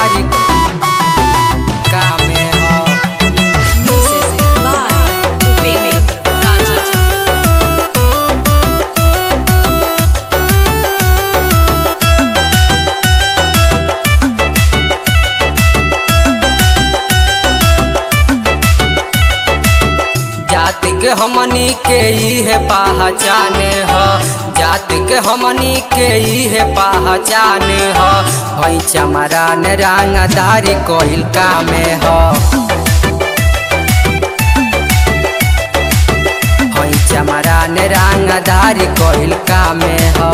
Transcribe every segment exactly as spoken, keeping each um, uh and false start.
रंगदारी कामे हो। Music by Vivek Raja. जाति के हमनी के इहे पहचाने हो, जाति के हमनी के इहे पहचाने हो। हई चमरान रंगदारी कोइल कामे हो, हई चमरान रंगदारी कोइल कामे हो।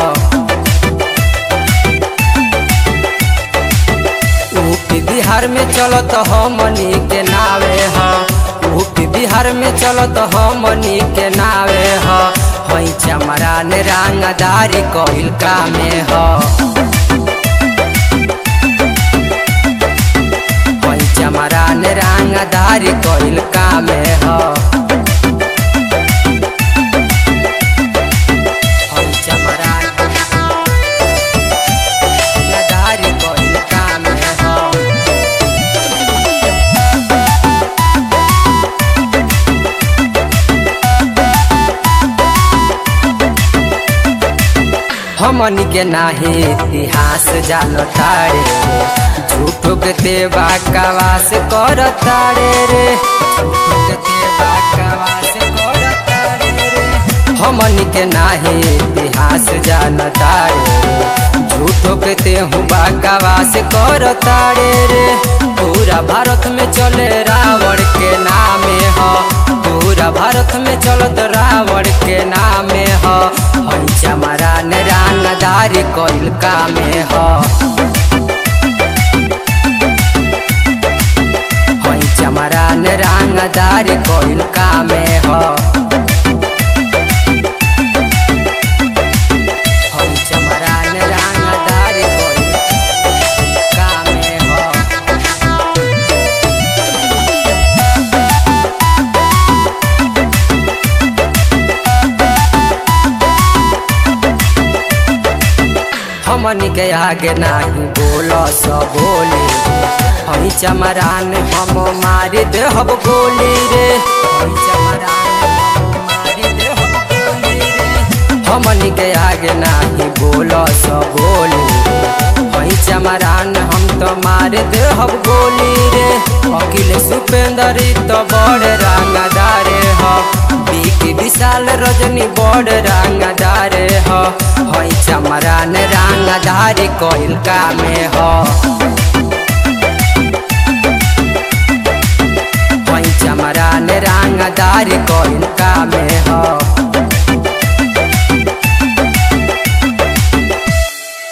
यूपी बिहार में चलो तो हमनी के नावे हो, यूपी बिहार में चलो तो हमनी के नावे हो। हई चमरान रंगदारी कोइल कामे हो, हई चमरान रंगदारी कोइल कामे हो। हई चमरान रंगदारी कोइल कामे हो। हमनी के नाही इतिहास जानो तारे, झूठो के तेवा कवास कर तारे रे, झूठो के तेवा कवास कर तारे रे। हमनी के नाही इतिहास जानो तारे, झूठो के तेहु बाकवास कर तारे रे। पूरा भारत में चले रावण के नामे हो, पूरा भारत में चलत रावण के नामे हो। हई चमरान रंगदारी कोइल कामे हो, हई चमरान रंगदारी कोइल कामे हो। हई चमरान रंगदारी कोइल कामे हो। हमनी के आगे नाही बोलो सो बोली, हई चमरान हम मारी देहब गोली रे, हई चमरान हम मारी देहब गोली रे। हमनी के आगे नाही बोलो सो बोली, हई चमरान हम तो मार देहब गोली रे। अखिल सुपेंदर तो बड़ रंगदारे हो, बिकी विशाल रजनी बड़ रंगदारे हो। हई चमरान रंगदारी कोइल कामे हो।